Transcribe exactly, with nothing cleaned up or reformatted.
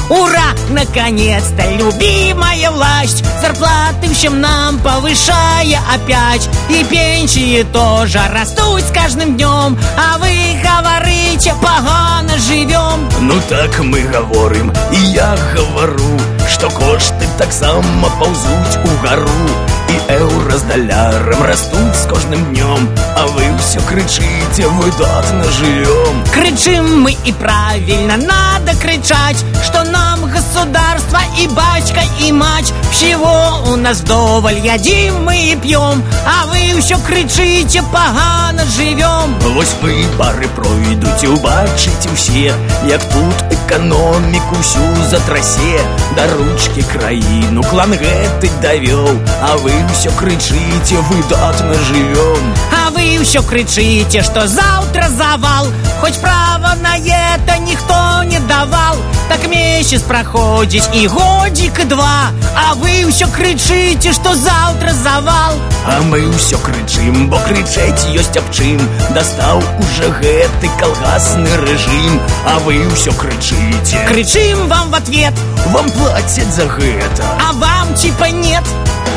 Ура! Наконец-то любимая власть зарплаты всем нам повышая опять. И пенсии тоже растут с каждым днем. А вы говорите, погано живем. Ну так мы говорим, и я говорю, что кошты так само ползуть угору. І еўра з далярам растуць з кожным днем. А вы все кричите, выдатно живем. Кричим мы и правильно, надо кричать, что нам государство и батька, и мать. Всего у нас вдоволь, едим мы и пьем. А вы все кричите, погано живем. Вось выборы пройдуць і убачыце ўсе, як тут эканоміку всю затрасе. Да ручки краіну клан гэты давёў. А вы все кричите, выдатно живем. А вы все кричите, что завтра завал. Хоть право на это никто не давал. Так месяц проходит и годик, и два. А вы все кричите, что завтра завал. А мы все кричим, бо кричать ёсць аб чым. Достал уже гэты колгасный режим. А вы все кричите. Кричим вам в ответ. Вам платят за гэта. А вам типа нет.